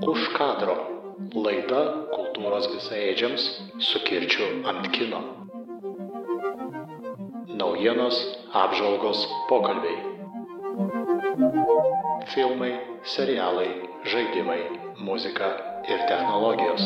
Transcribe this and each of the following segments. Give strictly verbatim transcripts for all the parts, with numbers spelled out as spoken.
Už kadro. Laida kultūros visaėdžiams su kirčiu ant kino. Naujienos, apžvalgos, pokalbiai. Filmai, serialai, žaidimai, muzika ir technologijos.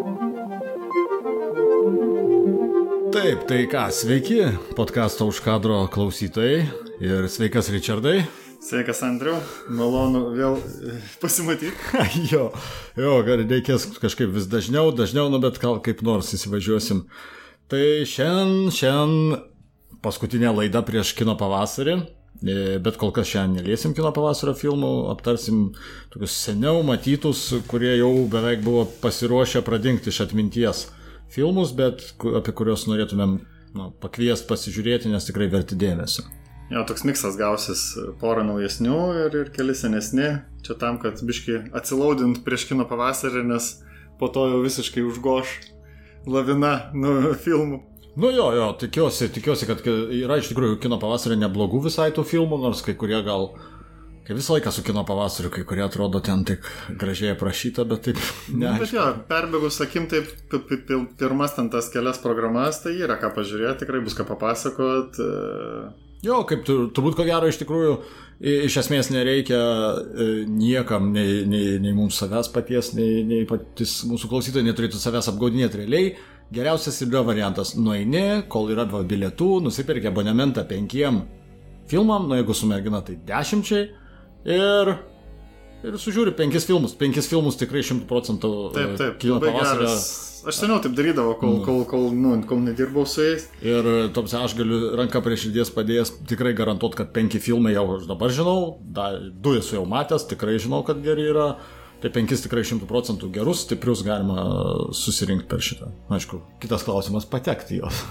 Taip, tai ką, sveiki, podcasto Už kadro klausytojai ir sveikas Richardai. Sveikas Andriu, malonu vėl pasimatyti. jo, jo, reikės kažkaip vis dažniau, dažniau, nu bet gal kaip nors įsivažiuosim. Tai šiandien, šiandien paskutinė laida prieš kino pavasarį, bet kol kas šiandien neliesim kino pavasario filmų, aptarsim tokius seniau matytus, kurie jau beveik buvo pasiruošę pradingti iš atminties filmus, bet apie kuriuos norėtumėm nu, pakviest pasižiūrėti, nes tikrai verti dėmesio. Jo, toks miksas gausis, porą naujesnių ir, ir keli senesni. Čia tam, kad biški atsilaudint prieš kino pavasarį, nes po to jau visiškai užgoš lavina nu, filmų. Nu jo, jo, tikiuosi, tikiuosi, kad yra iš tikrųjų kino pavasarį neblogų visai tų filmų, nors kai kurie gal, kai visą laiką su kino pavasariu, kai kurie atrodo ten tik gražiai aprašyta, bet taip neaišku. Bet jo, perbėgus sakim taip, pirmas ten tas kelias programas, tai yra ką pažiūrėti, tikrai bus ką papasakot. Jo, kaip turbūt ko gero iš tikrųjų iš esmės nereikia niekam, nei, nei, nei mums savęs paties, nei, nei patys mūsų klausytojai neturėtų savęs apgaudinėti realiai. Geriausias yra variantas, nueini, kol yra dva bilietų, nusipirki abonementą penkiem filmam, nu jeigu su mergina tai dešimčiai ir, ir sužiūri penkis filmus. Penkis filmus tikrai šimtų procentų taip, taip, kino pavasario. Aš seniau taip darydavau, kol, kol, kol, nu, kol nedirbau su jais. Ir toms aš galiu ranką prie širdies padėjęs tikrai garantuot, kad penki filmai jau aš dabar žinau, da, du esu jau matęs, tikrai žinau, kad geri yra. Tai penkis tikrai šimtų procentų gerus, stiprius galima susirinkti per šitą. Aišku, kitas klausimas patekti jos.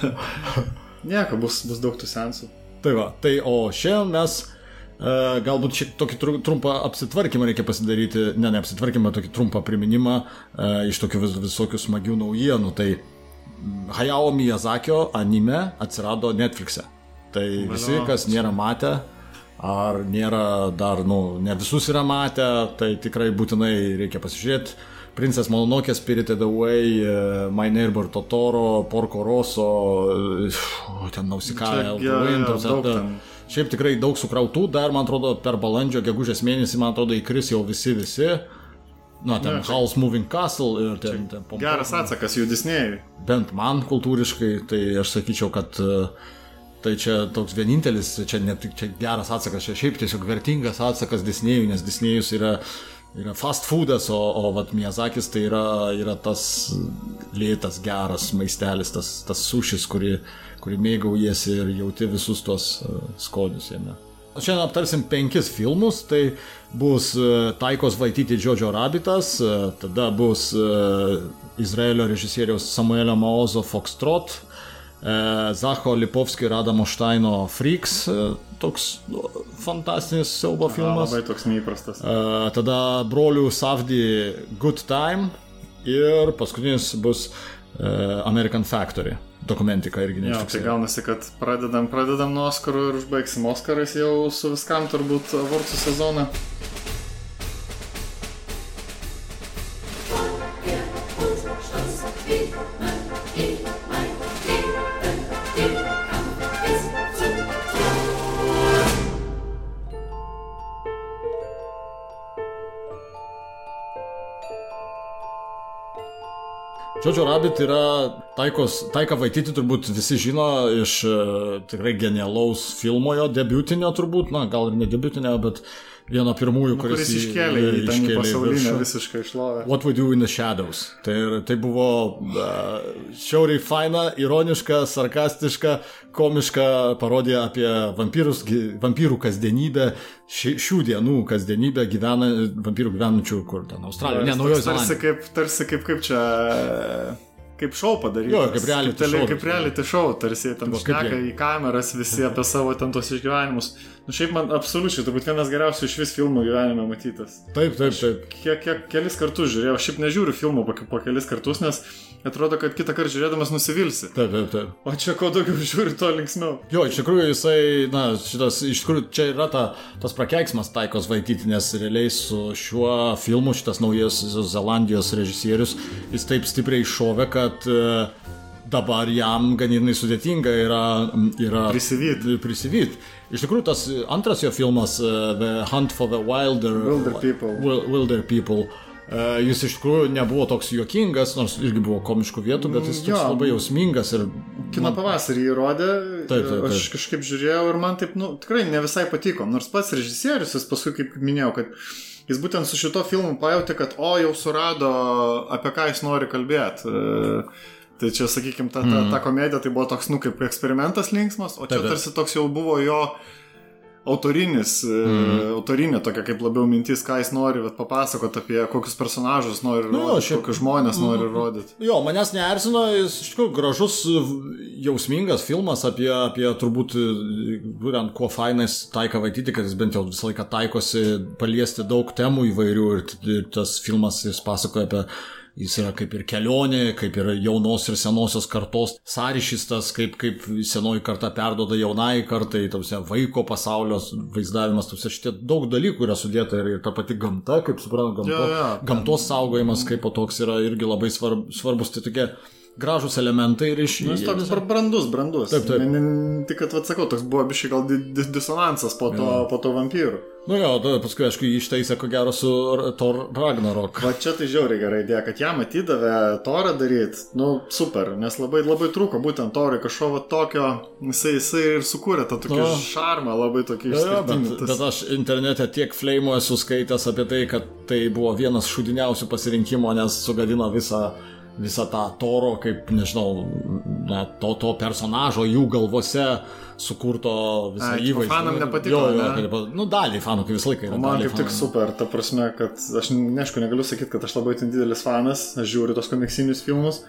Nieko, bus, bus daug tų seansų. Tai va, tai o šiandien mes Uh, galbūt šį tokį trumpą apsitvarkymą reikia pasidaryti, ne, ne apsitvarkymą, tokį trumpą priminimą uh, iš tokių vis, visokių smagių naujienų. Tai Hayao Miyazakio anime atsirado Netflix'e. Tai visi, kas nėra matę, ar nėra dar, nu, ne visus yra matę, tai tikrai būtinai reikia pasižiūrėti. Princess Mononoke, Spirited Away, uh, My Neighbor Totoro, Porco Rosso, uh, ten Nausicaa, Winter. Šiaip tikrai daug sukrautų, dar, man atrodo, per balandžio, gegužės mėnesį, man atrodo, įkris jau visi, visi. Nu, ten Howl's Moving Castle ir ten... ten pom, geras atsakas jų Disney'ui. Bent man kultūriškai, tai aš sakyčiau, kad tai čia toks vienintelis, čia ne tik čia geras atsakas, čia šiaip tiesiog vertingas atsakas Disney'ui, nes Disney'us yra, yra fast foodas, o, o vat Miyazakis tai yra, yra tas lėtas, geras maistelis, tas, tas sušis, kurį... kurį mėgaujiesi ir jauti visus tos uh, skonius jame. Šiandien aptarsim penkis filmus, tai bus uh, Taikos Waititi Jojo Rabbitas, uh, tada bus uh, Izraelio režisieriaus Samuelio Maozo Foxtrot, uh, Zacho Lipovskio ir Adamo Štaino Freaks, uh, toks uh, fantastinis siaubo filmas. Labai toks neįprastas. Uh, tada brolių Safdie Good Time ir paskutinis bus uh, American Factory. Dokumentika irgi ne. Tai gaunasi, kad pradedam, pradedam nuo Oskarų ir užbaigsim Oskarais jau su viskam turbūt avortų sezoną. Jojo Rabbit yra Taikos, Taika Waititi turbūt visi žino iš uh, tikrai genialaus filmo jo, debiutinio turbūt, na gal ir ne debiutinio, bet vieno pirmųjų, nu, kuris, kuris iškėlė į tą pasaulinę visiškai šlovę. What We Do in the Shadows. Tai, tai buvo uh, šiauriai faina, ironiška, sarkastiška, komiška parodija apie vampyrus, vampyrų kasdienybę, ši, šių dienų kasdienybę gyvena, vampyrų gyvenančių kur ten, Australijoje, ne, Naujojoje Zelandijoje. Tarsi kaip, tarsi kaip, kaip čia... kaip šou padarytas. Jo, kaip reality kaip, show. Kaip reality show, tarsi ten šneka į kameras visi apie savo ten tos išgyvenimus. Nu šiaip man absoliučiai, turbūt vienas geriausių iš vis filmų gyvenime matytas. Taip, taip, taip. Kiek, kiek kelis kartus žiūrėjau, šiaip nežiūriu filmų po, po kelis kartus, nes atrodo, kad kitą kartą žiūrėdamas nusivilsi. Taip, taip, taip. O čia ko daugiau žiūri, to linksmiau. Jo, iš tikrųjų jisai, na, šitas, iš tikrųjų čia yra ta, tas prakeiksmas Taikos Waititi, nes realiai su šiuo filmu šitas naujas Zelandijos režisierius, jis taip stipriai šovė, kad uh, dabar jam ganėtinai sudėtinga yra, yra prisivyt. prisivyt. Iš tikrųjų, tas antras jo filmas, uh, The Hunt for the Wilder, Wilder People, Wilder People Uh, jis iš tikrųjų nebuvo toks juokingas, nors irgi buvo komiškų vietų, bet jis toks jo, labai jausmingas. Ir kino man... pavasarį jį rodė, taip, taip, taip. Aš kažkaip žiūrėjau ir man taip, nu, tikrai ne visai patiko. Nors pats režisierius, jis paskui, kaip minėjau, kad jis būtent su šito filmu pajautė, kad o, jau surado, apie ką jis nori kalbėti. Uh, tai čia, sakykime, ta, ta, ta komedija tai buvo toks, nu, kaip eksperimentas linksmas, o čia taip, taip. Tarsi toks jau buvo jo autorinis, mm. autorinė tokia kaip labiau mintis, ką jis nori papasakoti apie kokius personažus nori nu, rodyti, šiaip, kokius žmonės mm, nori rodyti. Jo, manęs neerzino, jis iš tikrųjų gražus, jausmingas filmas apie, apie turbūt, būtent kuo fainas Taika Waititi, kad jis bent jau visą laiką taikosi paliesti daug temų įvairių ir, ir tas filmas jis pasakoja apie jis yra kaip ir kelionė, kaip ir jaunos ir senosios kartos sąryšys tas, kaip, kaip senoji karta perduoda jaunai kartai, tausia, vaiko pasaulio vaizdavimas, tausia, šitie daug dalykų yra sudėta ir, ir ta pati gamta, kaip suprantu, gamto, ja, ja. gamtos saugojimas kaip po toks yra irgi labai svarb, svarbus, tai tokie gražus elementai ir iš... Nu, jis toks brandus, brandus. Taip, taip. Tik, kad, atsakau, toks buvo biškai gal disonansas po to, ja. po to vampyrų. Nu jo, paskui, aišku, jį ištaisė ko gero su Thor Ragnarok. Va čia tai žiauriai gerai idėja, kad jam atidavė Thorą daryti, nu super, nes labai, labai trūko būtent Thorui kažko tokio, jisai, jisai ir sukūrė tą tokį no. šarmą, labai tokį išskirtinį. Bet, bet aš internete tiek fleimų esu skaitęs apie tai, kad tai buvo vienas šūdiniausių pasirinkimo, nes sugadino visą visą tą Thoro, kaip, nežinau, na, to, to personažo jų galvose sukurto visą įvaizdį. Fanam nepatiko, jo, jo, ne? Kad, nu, dalį fanų, kaip visą laiką yra. O man kaip tik super, ta prasme, kad aš, neaišku, negaliu sakyti, kad aš labai ten didelis fanas, aš žiūriu tos komiksinius filmus,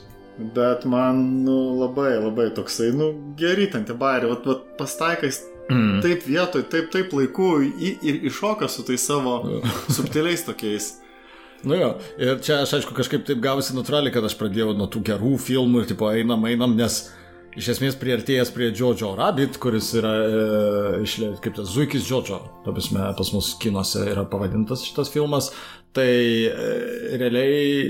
bet man, nu, labai, labai toksai, nu, geri ten tie bairiai, vat, vat pastaikais mm. taip vietoj, taip, taip laiku ir iššoka su tai savo subtiliais tokiais. Nu jo, ir čia aš aišku kažkaip taip gavosi natūraliai, kad aš pradėjau nuo tų gerų filmų ir tipo einam, einam, nes iš esmės priartėjęs prie Jojo Rabbit, kuris yra e, išlė, kaip tas Zuikis Jojo, ta prasme, pas mus kinuose yra pavadintas šitas filmas, tai e, realiai,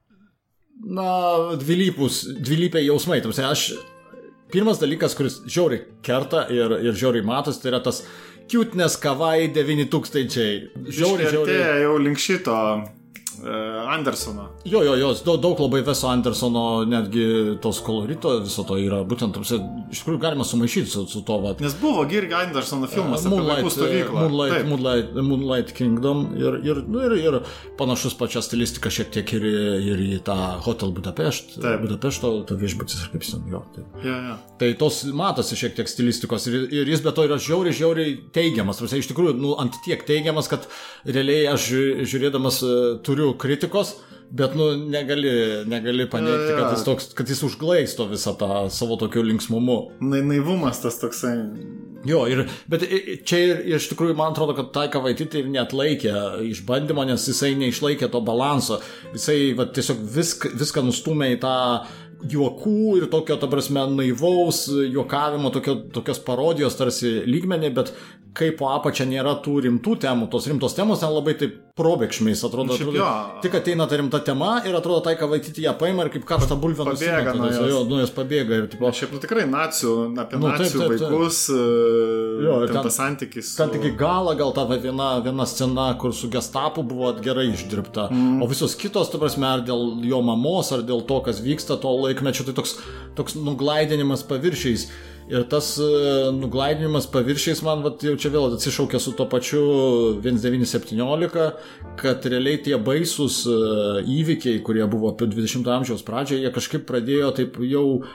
na, dvilypus, dvilypiai jausmai, ta prasme, aš, pirmas dalykas, kuris žiauriai kerta ir, ir žiauriai matos, tai yra tas cuteness kawaii devyni tūkstančiai. Žiauriai, žiauriai. Artėja jau link šito Andersono. Jo, jo, jo, daug, daug labai Veso Andersono, netgi tos kolorito viso to yra, būtent, tarsi, iš tikrųjų galima sumaišyti su, su to, vat. Nes buvo irgi Andersono filmas uh, apie vaikų stovyklą. Moonlight, Moonlight, Moonlight Kingdom ir, ir, nu, ir, ir panašus pačią stilistiką šiek tiek ir, ir į tą Hotel Budapest, Budapešto, tą viešbutis, ar kaip jis ten, jo. Taip. Ja, ja. Tai tos matosi šiek tiek stilistikos ir, ir jis be to yra žiauriai, žiauriai teigiamas, tarsi, iš tikrųjų, nu, ant tiek teigiamas, kad realiai aš žiūrėdamas turiu kritikos, bet nu negali, negali paneigti, ja, ja. Kad, jis toks, kad jis užglaisto visą tą savo tokiu linksmumu. Na, naivumas tas toksai. Jo, ir, bet čia ir, ir iš tikrųjų man atrodo, kad Taika Waititi ir neatlaikė išbandymo, nes jisai neišlaikė to balanso. Jisai va, tiesiog visk, viską nustumė į tą juokų ir tokio, ta prasme, naivaus juokavimo, tokio, tokios parodijos tarsi lygmenį, bet kai po apačia nėra tų rimtų temų, tos rimtos temos ten labai taip probėgšmiais atrodo, atrodo tik ateina ta rimta tema ir atrodo Taika Waititi ją paima ir kaip karštą bulvę pabėga nuo jos. Jo, nuo jos pabėga ir tipo... Šiaip, nu tikrai nacių, apie nu, nacių taip, taip, taip. vaikus, jo, ten, ten tas santykis. Ten tik į galą gal ta viena, viena scena, kur su Gestapu buvo gerai išdirbta, mm. o visos kitos, ta prasme, ar dėl jo mamos, ar dėl to, kas vyksta to laikmečio, tai toks, toks nuglaidinimas paviršiais. Ir tas uh, nuglaidinimas paviršiais man vat, jau čia vėl atsišaukia su to pačiu devyniolika devyni septyniolika, kad realiai tie baisūs uh, įvykiai, kurie buvo apie dvidešimto amžiaus pradžioje, jie kažkaip pradėjo taip jau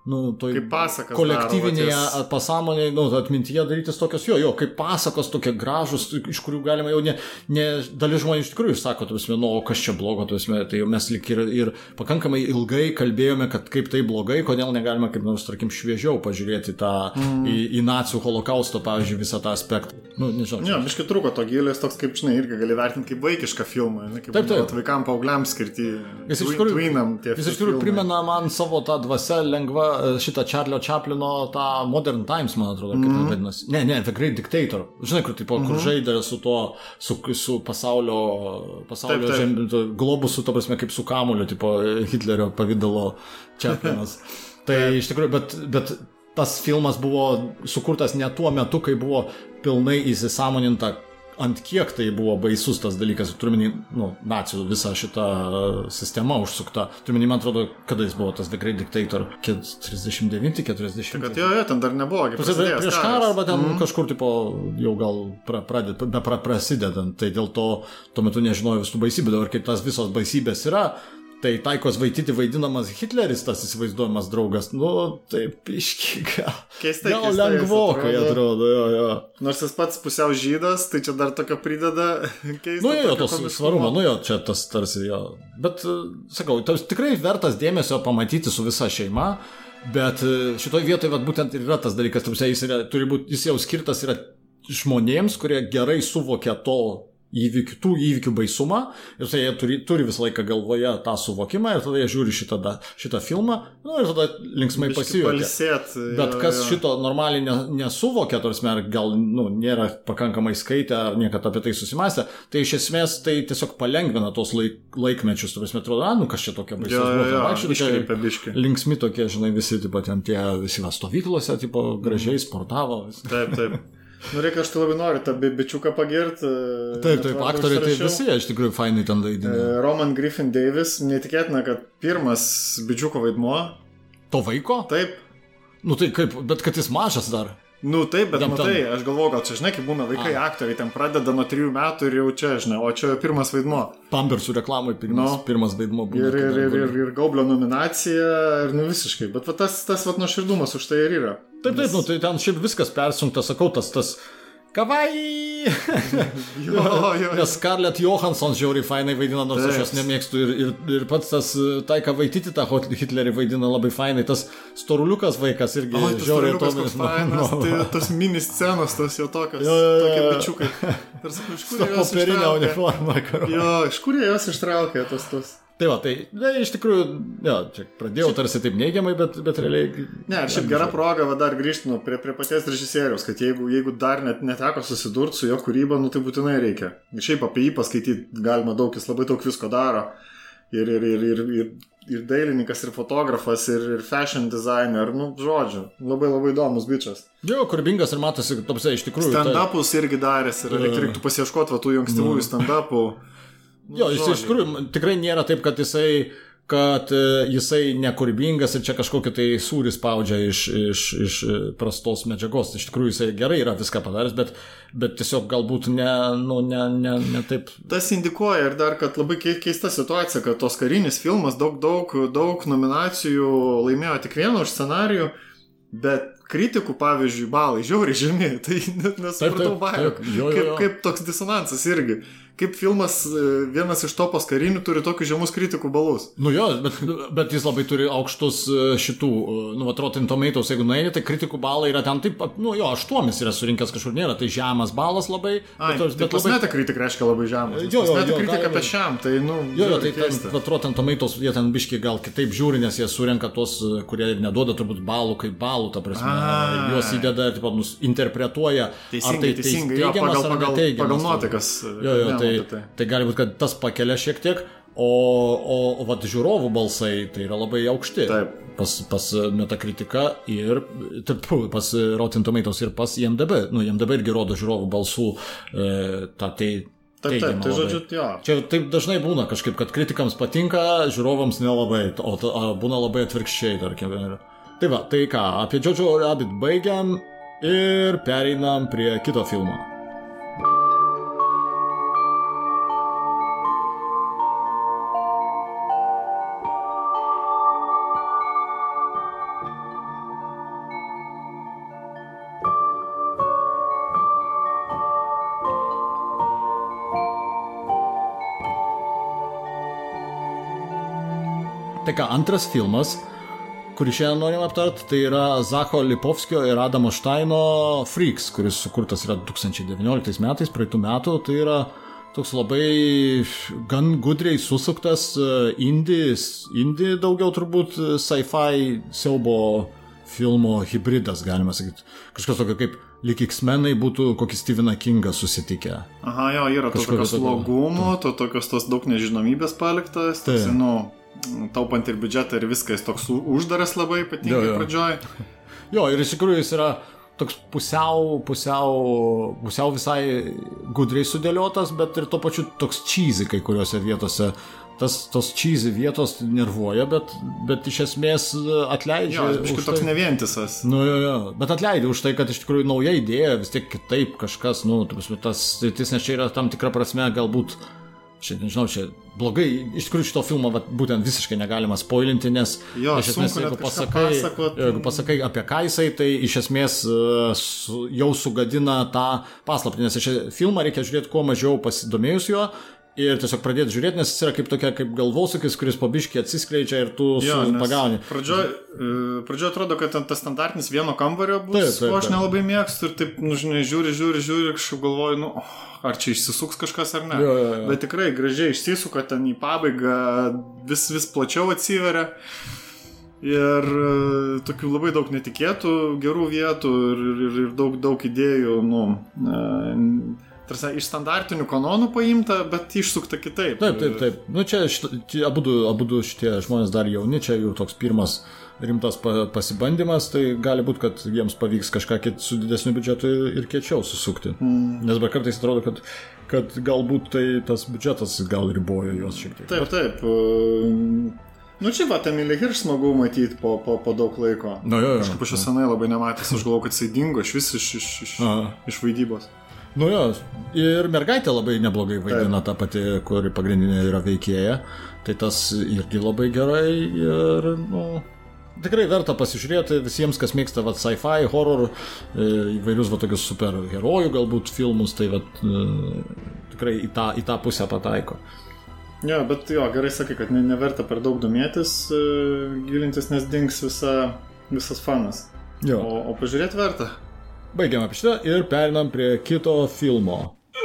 nu, toj kaip pasakas kolektyvinėje daro, pasąmonėje, nu, atmintyje darytis tokios, jo, jo, kaip pasakos tokie gražus, iš kurių galima jau ne, ne dalis žmonių iš tikrųjų sako, tu esmė, nu, o kas čia blogo, tu esmė, tai mes lik ir, ir pakankamai ilgai kalbėjome, kad kaip tai blogai, kodėl negalima kaip nors, tarkim, šviežiau pažiūrėti tą, mm. į, į nacių holokausto, pavyzdžiui, visą tą aspektą. Nu, nežinau. Ne, biškai trūko to gilės, toks kaip, žinai, irgi gali vertinti kaip vaikišką filmą, ne, kaip taip, taip. Vaikam, paaugliams skirti, jis iš tikrųjų, twinam tie jis iš tikrųjų primena man savo tą dvasę lengva šitą Čarlio Čaplino tą Modern Times, man atrodo, kaip mm-hmm. vadinasi. Ne, ne, The Great Dictator. Žinai, kur, tipo, mm-hmm. kur žaidė su to, su, su pasaulio, pasaulio žem, globusu, to prasme, kaip su kamuliu, tipo, Hitlerio pavydalo Čaplinas. Tai iš tikrųjų, bet, bet tas filmas buvo sukurtas ne tuo metu, kai buvo pilnai įsisąmoninta, ant kiek tai buvo baisus tas dalykas, turiuomenį, nu, nacijų visą šitą sistemą užsukta. Turiuomenį, man atrodo, kada jis buvo tas The Great Dictator, trisdešimt devinti keturiasdešimti. Tai kad jo, jo, ten dar nebuvo, kaip prasidėjęs prieš karą, arba ten mm. kažkur, tipo, jau gal pra, pradėt, be pra, prasidedant, tai dėl to tuo metu nežinojau visų baisybių, dabar kaip tas visos baisybės yra. Tai Taikos Vaityti vaidinamas Hitleris, tas įsivaizduojamas draugas, nu, taip, iški, gal, keistai, gal keistai lengvokai atrodo, atrodo jo, jo. Nors jis pats pusiau žydas, tai čia dar tokio prideda keistą. Nu, jo, tos svarumo, nu, jo, čia tas tarsi jo. Bet, sakau, tas tikrai vertas dėmesio pamatyti su visa šeima, bet šitoj vietoje, vat, būtent ir yra tas dalykas, tarsi, jis, yra, turi būti, jis jau skirtas yra žmonėms, kurie gerai suvokia to, įvykių, tų įvykių baisumą ir tai jie turi, turi visą laiką galvoje tą suvokimą ir tada jie žiūri šitą, šitą filmą, nu, ir tada linksmai pasijuokia. Bet kas šito normaliai ne, nesuvokia, tarsi, ar gal nu, nėra pakankamai skaitę ar niekada apie tai susimąstę, tai iš esmės tai tiesiog palengvina tos laik, laikmečius, tarsi, atrodo, a, nu kas čia tokia baisus buvo. Linksmi tokie, žinai, visi, tipo, ten tie visi stovyklose, tipo, gražiai sportavo. Visi. Taip, taip. Nu, reikia, aš tai labai noriu tą bičiuką pagirti. Taip, taip, aktoriai tai visi, iš tikrųjų, fainai ten vaidina. Roman Griffin Davis, neįtikėtina, kad pirmas bičiuko vaidmuo. To vaiko? Taip. Nu tai kaip, bet kad jis mažas dar. Nu taip, bet Jam matai, ten... aš galvoju, gal čia, žinai, kaip būna vaikai A. aktoriai, ten pradeda nuo trijų metų ir jau čia, žinai, o čia pirmas vaidmuo. Pampersų reklamai pirmas, no. pirmas vaidmuo būna. Ir, ir, ir, ir, ir Gaublio nominacija, ir nu visiškai, bet va, tas, tas va, nuoširdumas už tai ir yra. Taip, taip, Nes... nu tai ten šiaip viskas persunkta, sakau, tas, tas Kavai! jo, jo, jo. Nes Scarlett Johansson žiauriai fainai vaidina, nors aš jos nemėgstu ir, ir, ir pats tas Taika Vaititi tą Hitlerį vaidina labai fainai, tas storuliukas vaikas irgi o, žiauriai tomis. Fainas, no, no. Tai tos mini scenos, tos jau tokios, jo, jo, tokie bičiukai. Tarsi, iš kur jos ištraukė? Jo, iš kur jos ištraukė tos tos? Tai va, tai ne, iš tikrųjų, jo, čia pradėjau šiaip, tarsi taip neigiamai, bet, bet realiai... Ne, šiaip gera proga, va, dar grįžtinu prie, prie paties režisieriaus, kad jeigu, jeigu dar net neteko susidurti su jo kūryba, nu tai būtinai reikia. Šiaip apie jį paskaityti galima daug, jis labai daug visko daro. Ir, ir, ir, ir, ir, ir dailininkas, ir fotografas, ir, ir fashion designer, nu, žodžiu, labai labai įdomus bičas. Jo, kūrybingas ir matosi, topse, iš tikrųjų... Stand-upus tai... irgi daręs, ir uh, reiktų pasieškoti va, tų ankstyvųjų mm. stand-upų. Nu, jo, jis iš tikrųjų tikrai nėra taip, kad jisai, kad jisai nekūrybingas ir čia kažkokį tai sūrį spaudžia iš, iš, iš prastos medžiagos. Iš tikrųjų jisai gerai yra viską padaręs, bet, bet tiesiog galbūt ne, nu, ne, ne, ne taip. Tas indikuoja ir dar, kad labai keista situacija, kad tos karinis filmas daug, daug, daug nominacijų laimėjo tik vieną už scenarijų, bet kritikų, pavyzdžiui, balai žiauriai žemi, tai net nesupratau baimę. Kaip, kaip toks disonansas irgi. Kaip filmas vienas iš topos karinių turi tokius žemus kritikų balus. Nu jo, bet, bet jis labai turi aukštus šitų, nu, va, Rotten Tomatoes, jeigu nueini, tai kritikų balai yra ten taip, nu jo, aštuomis yra surinkęs kažkur nėra, tai žemas balas labai. Ai, bet, tai bet pas labai... metą kritika reiškia labai žemas. Jo, jo, metą jo, kritika apie šiam, tai, nu, jo, jo, tai ten, va, Rotten Tomatoes, jie ten biški gal kitaip žiūri, nes jie surenka tos, kurie neduoda turbūt balų kaip balų, ta prasme, A, juos įdeda ir taip, interpretuoja, teisingai, ar tai teisingai, teigiamas, jo, pagal, ar neteigiamas. Pagal nuotaikas. Jo, jo, tai, tai, tai gali būti, kad tas pakelia šiek tiek, o, o, o vat, žiūrovų balsai tai yra labai aukšti. Taip. Pas, pas Metacritica ir taip, pas Rotten Tomatoes ir pas I M D B. Nu, I M D B irgi rodo žiūrovų balsų e, tą tai Taip, taip, tai žodžiu, jo. Čia taip dažnai būna kažkaip, kad kritikams patinka, žiūrovams nelabai, o, o būna labai atvirkščiai, tarkim. Tai va, tai ką, apie Jojo Rabbit baigiam ir pereinam prie kito filmo. Tai ką, antras filmas, kurį šiandien norim aptart, tai yra Zacho Lipovskio ir Adamo Štaino Freaks, kuris sukurtas yra du tūkstančiai devynioliktais metais, praeitų metų. Tai yra toks labai gan gudriai susuktas indie, indie daugiau turbūt sci-fi siaubo filmo hybridas, galima sakyti. Kažkas tokio kaip lyg X-menai būtų kokį Stepheną Kingą susitikę. Aha, jo, yra to tokios slogumo, to tokios tos daug nežinomybės paliktas, tas, nu, taupant ir biudžetą ir viskas toks uždaras labai, ypatingai pradžioj. Jo, ir iš tikrųjų jis yra toks pusiau, pusiau, pusiau visai gudriai sudėliotas, bet ir tuo pačiu toks cheesy kai kuriuose vietose. Tas, tos cheesy vietos nervuoja, bet, bet iš esmės atleidžia. Jo, biškai toks tai, nevientisas. Nu, jo, jo, bet atleidžia už tai, kad iš tikrųjų nauja idėja, vis tiek kitaip kažkas, nu, tas sritis, nes čia yra tam tikra prasme galbūt, čia, nežinau, čia blogai, iš tikrųjų šito filmo vat, būtent visiškai negalima spoilinti, nes jo, iš esmės, jeigu pasakai, jeigu pasakai apie ką jisai, tai iš esmės su, jau sugadina tą paslaptį, nes šį filmą reikia žiūrėti kuo mažiau pasidomėjus juo. Ir tiesiog pradėti žiūrėti, nes jis yra kaip tokia, kaip galvosūkis, kuris po biškį atsiskleidžia ir tu jo, su pagauni. Pradžioj, pradžioj atrodo, kad tas standartinis vieno kambario bus, taip, taip, ko aš nelabai mėgstu ir taip, nu, žinai, žiūri, žiūri, žiūri, kažkaip galvoju, nu, oh, ar čia išsisuks kažkas ar ne. Jo, jo, jo. Bet tikrai gražiai išsisuka, ten į pabaigą vis, vis plačiau atsiveria. Ir tokių labai daug netikėtų, gerų vietų ir, ir, ir daug, daug idėjų, nu... E, tarsi iš standartinių kanonų paimta, bet išsukta kitaip. Taip, taip, taip. Nu čia, čia abudu, abudu šitie žmonės dar jauni, čia jų toks pirmas rimtas pasibandymas, tai gali būti, kad jiems pavyks kažką su didesniu biudžetu ir kiečiau susukti. Mm. Nes be kartais atrodo, kad, kad galbūt tai tas biudžetas gal ribojo juos šiek tiek. Taip, taip. Nu čia va, Emilį Hirš smagu matyti po, po, po daug laiko. Nu, jo, jo. Kažkaip aš jau senai labai nematęs, aš galvoju, kad jisai dingo iš vis iš, iš, iš, iš vaidybos. Nu jo, ir mergaitė labai neblogai vaidina tą patį, kuri pagrindinė yra veikėja, tai tas irgi labai gerai ir, nu, tikrai verta pasižiūrėti visiems, kas mėgsta vat, sci-fi, horror, įvairius va tokius superherojų galbūt filmus, tai vat, tikrai į tą, į tą pusę pataiko. Jo, bet jo, gerai sakai, kad ne, neverta per daug domėtis, gilintis, nes dings visa, visas fanas. Jo. O, o pažiūrėti verta. Baigiam apie šitą ir perinam prie kito filmo.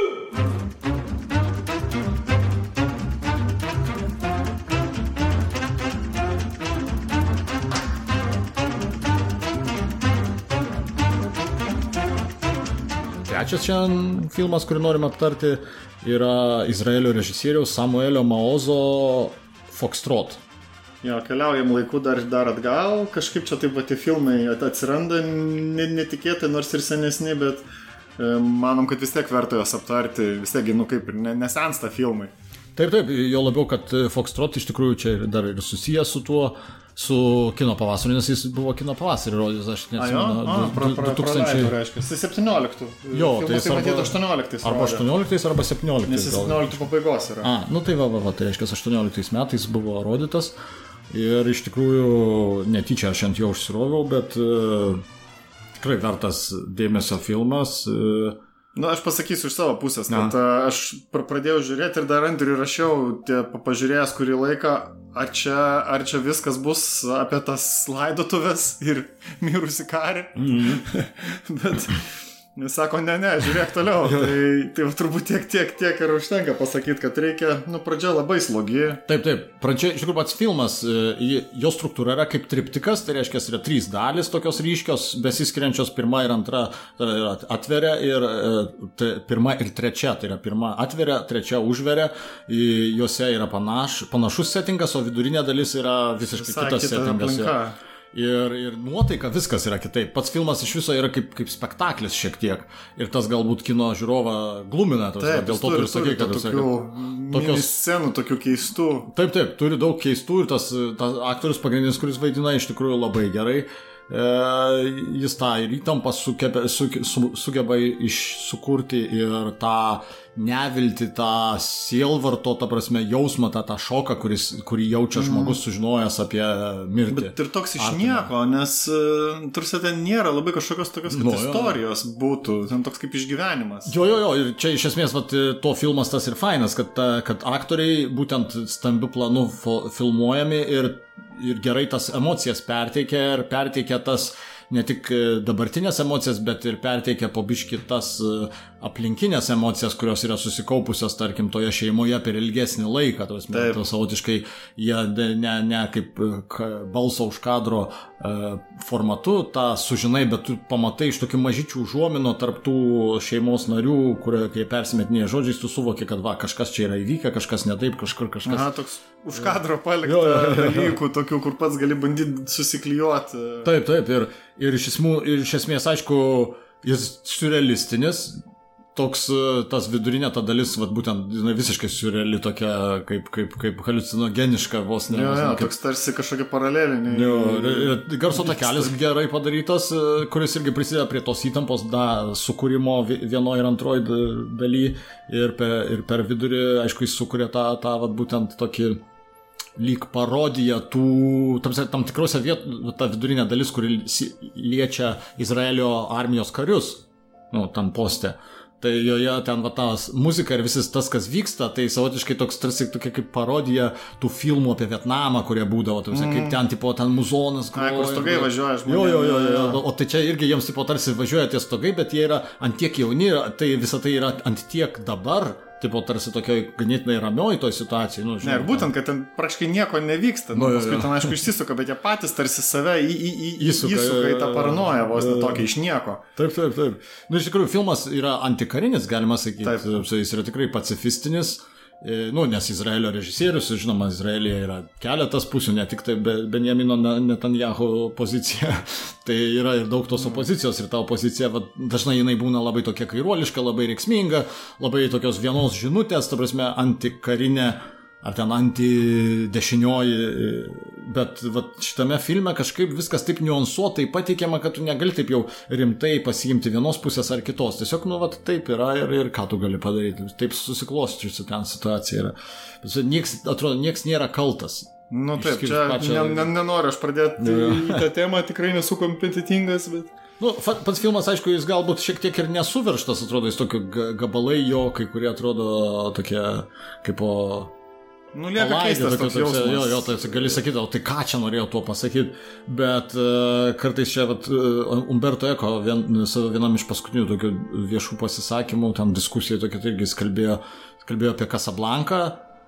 Trečias šiandien filmas, kurį norim aptarti, yra Izraelio režisieriaus Samuelio Maozo Foxtrot. Jo, keliaujam laiku dar, dar atgal, kažkaip čia taip pat tie filmai atsiranda netikėtai, nors ir senesni, bet e, manom, kad vis tiek verta jos aptarti, vis tiek, nu kaip ir nesensta filmai. Taip, taip, jo labiau, kad Foxtrot iš tikrųjų čia dar ir susijęs su tuo, su kino pavasariu, nes jis buvo kino pavasarį rodys, aš neatsimenu. A, jo? A, pra, pra, praleidų, reiškia. Jis septynioliktų. Jo, tai jis arba aštuonioliktais. Arba aštuonioliktais, arba septynioliktais. Nes jis septynioliktų pabaigos yra. A, nu tai va, va, va, tai reiškia, aštuonioliktais metais buvo rodytas. Ir iš tikrųjų netyčia aš ant jo užsiroviau, bet uh, tikrai vertas dėmesio filmas. Uh, nu, aš pasakysiu iš savo pusės, kad uh, aš pradėjau žiūrėti ir dar Andriui rašiau, tie, pažiūrėjęs kurį laiką, ar čia, ar čia viskas bus apie tas laidotuvės ir mirusi karį. Mm-hmm. Bet... Jis sako, ne, ne, žiūrėk toliau. Tai, tai turbūt tiek, tiek, tiek ir užtenka pasakyti, kad reikia, nu, pradžia labai slogi. Taip, taip, pradžia, iš tikrųjų pats filmas, jo struktūra yra kaip triptikas, tai reiškia, yra trys dalys tokios ryškios, besiskiriančios, pirma ir antra atveria ir te, pirma ir trečia, tai yra pirma atveria, trečia užveria, juose yra panaš, panašus settingas, o vidurinė dalis yra visiškai Visai kitas kita settingas. Aplinka. Ir, ir nuotaika, viskas yra kitaip. Pats filmas iš viso yra kaip, kaip spektaklis šiek tiek. Ir tas galbūt kino žiūrovą glumina. Taip, dėl to turi sakyti, kad tokių tokios scenų, tokių keistų. Taip, taip, turi daug keistų ir tas, tas aktorius pagrindinis, kuris vaidina, iš tikrųjų labai gerai. jis tą ir įtampą sugeba, su, su, sugeba iš, sukurti ir tą nevilti, tą sielvarto, ta prasme, jausmą, tą, tą šoką, kuris, kurį jaučia žmogus sužinojęs apie mirtį. Bet ir toks iš nieko, nes tarsi ten nėra labai kažkokios tokios no, istorijos jo. Būtų, ten toks kaip išgyvenimas. Jo, jo, jo, ir čia iš esmės vat, to filmas tas ir fainas, kad, kad aktoriai būtent stambiu planu filmuojami ir ir gerai tas emocijas perteikia ir perteikia tas ne tik dabartinės emocijas, bet ir perteikia po biškį tas aplinkinės emocijas, kurios yra susikaupusios, tarkim, toje šeimoje per ilgesnį laiką. Tai savotiškai jie ne, ne kaip balso už kadro formatu tą sužinai, bet tu pamatai iš tokių mažyčių užuominų tarp tų šeimos narių, kurie, kai persimetinėje žodžiais, tu suvoki, kad va, kažkas čia yra įvykę, kažkas ne taip, kažkur kažkas... Aha, toks už kadro palikta dalykų, tokių, kur pats gali bandyti susiklijuoti. Taip, taip, ir, ir, iš esmų, ir iš esmės, aišku, jis surrealistinis, toks tas vidurinė ta dalis, vat, būtent visiškai surreali tokia, kaip, kaip, kaip haliucinogeniška vos ne. Jo, jo, kaip... toks tarsi kažkokia paralelinė. Jo, garso takelis gerai padarytas, kuris irgi prisideda prie tos įtampos da, sukūrimo vienoje ir antroje daly ir per, ir per vidurį, aišku, jis sukuria tą, tą vat, būtent tokį lyg parodija tų, tam, tam tikrose vietų, ta vidurinė dalis, kuri liečia Izraelio armijos karius, nu, tam poste. Tai joje ten va tas muzika ir visas tas, kas vyksta, tai savotiškai toks tarsi tokia kaip parodija tų filmų apie Vietnamą, kurie būdavo, tai, mm. kaip ten tipo ten muzonas. Ai, kur stogai važiuoja žmonės. Jo, jo, jo, jo, jo, o tai čia irgi jiems tipo tarsi važiuoja tie stogai, bet jie yra ant tiek jauni, tai visa tai yra ant tiek dabar, tipo tarsi tokioj ganėtinai ramioj toj situacijai. Nu, žinoma, ne, ir būtent, kad ten praktiškai nieko nevyksta, nu, paskui ten aišku išsisuka, bet jie patys tarsi save į, į, į, įsuka, įsuka į tą paranoją, vos ne tokia iš nieko. Taip, taip, taip. Nu, iš tikrųjų, filmas yra antikarinis, galima sakyti, taip. Jis yra tikrai pacifistinis, nu, nes Izraelio režisierius, žinoma, Izraelyje yra keletas pusių, ne tik tai Benjamino Netanyahu pozicija, tai yra ir daug tos opozicijos ir ta opozicija, va, dažnai jinai būna labai tokia kairuoliška, labai reiksminga, labai tokios vienos žinutės, ta prasme, antikarinė ar ten antidešinioji, bet va, šitame filme kažkaip viskas taip niuansuotai pateikiama, kad tu negali taip jau rimtai pasiimti vienos pusės ar kitos. Tiesiog, nu, va, taip yra ir, ir ką tu gali padaryti. Taip susiklostyčiusi ten situacija yra. Bet nieks, atrodo, nieks nėra kaltas. Nu taip, čia pačią... ne, ne, nenoriu aš pradėti į tą temą, tikrai nesu kompetitingas, bet... Nu, pats filmas, aišku, jis galbūt šiek tiek ir nesuverštas, atrodo, jis tokio gabalai jo, kai kurie atrodo tokie kaip po... Nu, lieka keistas toks jausmas. Jo, jo, tai gali sakyti, o tai ką čia norėjau tuo pasakyti, bet uh, kartais čia vat, uh, Umberto Eco vien, vienam iš paskutinių tokių viešų pasisakymų, ten diskusijai tokia, tai irgi jis kalbėjo, kalbėjo apie Casablanca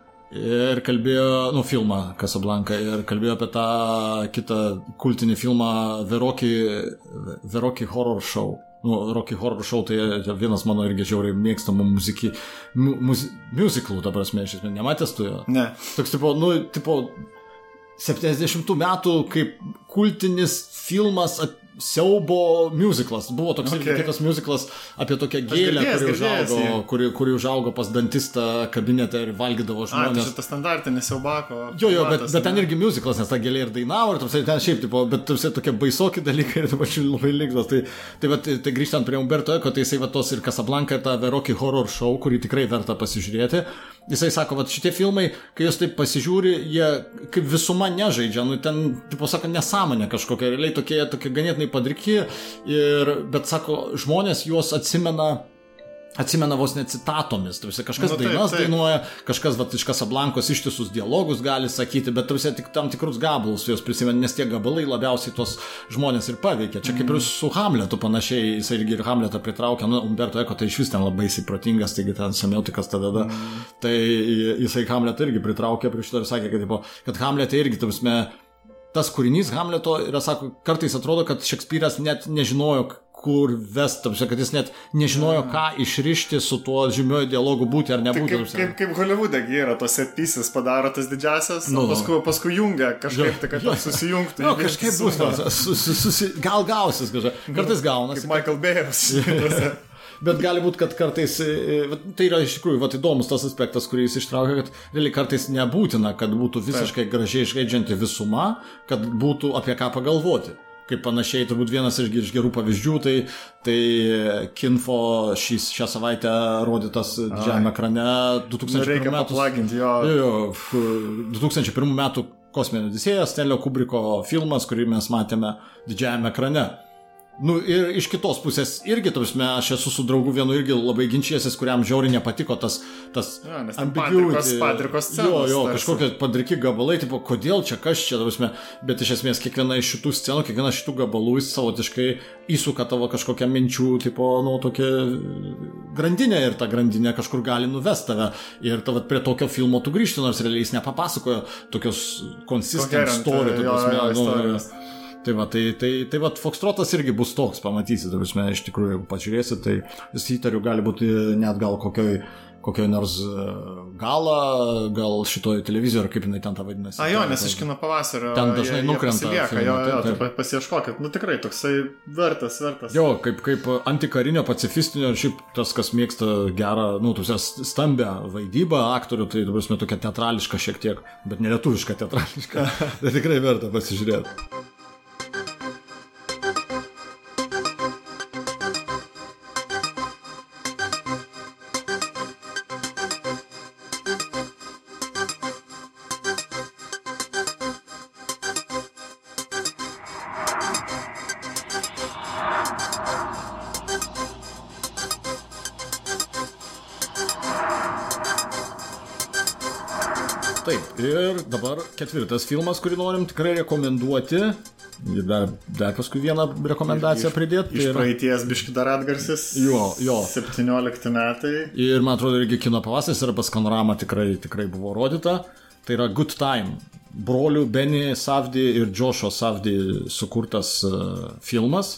ir kalbėjo, nu, filmą Casablanca ir kalbėjo apie tą kitą kultinį filmą The Rocky, The Rocky Horror Show. Nu, Rocky Horror Show tai vienas mano irgi žiauriai mėgstamų muziki, mu, muz, musicalų, ta prasme, iš esmės, nematęs tu jo? Ne. Toks, tipo, nu, tipo, septyniasdešimtų metų kaip kultinis filmas siaubo musiclas. Buvo toks okay. kitas musiclas apie tokią gėlę, kuri užaugo, kuri, kuri užaugo pas dantistą kabinetą ir valgydavo žmonės. A, tai šitą standartinį siaubako. Jo, jo, bet, bet ten irgi musiclas, nes ta gėlė ir dainavo, ir tamsiai ten šiaip, tipo, bet tamsiai tokie baisoki dalykai ir taip pačiu labai linksmas. Tai, tai, bet, tai grįžtant prie Umberto Eco, tai jisai va tos ir Casablanca ir tą The Rocky Horror Show, kurį tikrai verta pasižiūrėti. Jisai sako, va šitie filmai, kai jūs taip pasižiūri, jie kaip visuma nežaidžia, nu ten, tipo, sako, nesąmonė kažkokia, realiai tokie, tokie ganėtinai padriki, ir, bet sako, žmonės juos atsimena, atsimena vos ne citatomis, tarsi kažkas nu, taip, dainas taip. dainuoja, kažkas vat, iš Casablancos ištisus dialogus gali sakyti, bet tarsi tik tam tikrus gabalus jos prisimena, nes tie gabalai labiausiai tos žmonės ir paveikia. Čia kaip ir su Hamletu panašiai, jisai irgi ir Hamletą pritraukia, nu, Umberto Eco tai iš vis ten labai įsiprotingas, taigi ten semiotikas tada, mm. tai jisai Hamletą irgi pritraukė prie šito ir sakė, kad, tipo, kad Hamletą irgi, tarsi, tas kūrinys Hamleto yra, sako, kartais atrodo, kad Šekspyras net nežinojo, kur vest, kad jis net nežinojo, ką išrišti su tuo žymiuoju dialogu būti ar nebūti. Tai kaip, kaip, kaip Hollywoode yra tos set-pieces, padaro tas didžiasias, no. o paskui, paskui jungia kažkaip, tai kad susijungtų. No, kažkaip bus, susi, susi, gal gausis kažkaip, kartais gaunasi. Kaip Michael Bay'as. Bet gali būti, kad kartais, tai yra iš tikrųjų vat, įdomus tas aspektas, kurį jis ištraukia, kad realiai kartais nebūtina, kad būtų visiškai gražiai išreidžianti visuma, kad būtų apie ką pagalvoti. kaip panašiai, turbūt vienas iš, iš gerų pavyzdžių, tai, tai Kinfo šis, šią savaitę rodytas didžiajame ekrane du tūkstančiai pirmų metų. Reikia jo. Jo, du tūkstančiai pirmų metų Kosminė Odisėja, Stanlio Kubriko filmas, kurį mes matėme didžiajame ekrane. Nu ir iš kitos pusės irgi, tarsi, aš esu su draugu vienu irgi labai ginčijęsis, kuriam žiauriai nepatiko tas, tas ja, ambiguity. Padrikos scenos. Jo, jo, kažkokie padriki gabalai, tipo, kodėl čia, kas čia, tarsi, bet iš esmės kiekviena iš šitų scenų, kiekviena iš šitų gabalų jis savotiškai įsuka tavo kažkokią minčių, tipo, nu, tokia grandinė ir ta grandinė kažkur gali nuvest tave ir tavo prie tokio filmo tu grįžti, nors realiai jis nepapasakojo tokios consistent story, jo, jo, jo, Tai va, tai, tai, tai va, Foxtrotas irgi bus toks, pamatysi, tai prasme, iš tikrųjų, jeigu pažiūrėsi, tai jis įtariu gali būti net gal kokioj, kokioj nors galą, gal šitoje televizijoje, kaip jinai ten tą vadinasi. A jo, nes iš Kino Pavasario ten dažnai jie, nukrenta. Jie pasilieka, jo, jo, taip, taip. Pasieškokit, nu tikrai toksai vertas, vertas. Jo, kaip, kaip antikarinio, pacifistinio, šiaip tas, kas mėgsta gerą, nu, tusias stambę vaidybą aktorių, tai, tu prasme, tokia teatrališka šiek tiek, bet nelietuviška teatrališka. Tai tikrai verta pasižiūrėti. Taip, ir dabar ketvirtas filmas, kurį norim tikrai rekomenduoti. Ir dar, dar paskui vieną rekomendaciją iš, pridėti. Iš praeities biški dar atgarsis. Jo, jo. septyniolikti metai. Ir man atrodo, irgi Kino Pavasaris ir pas Skanorama tikrai, tikrai buvo rodyta. Tai yra Good Time. Brolių Benny Safdie ir Joshua Safdie sukurtas uh, filmas.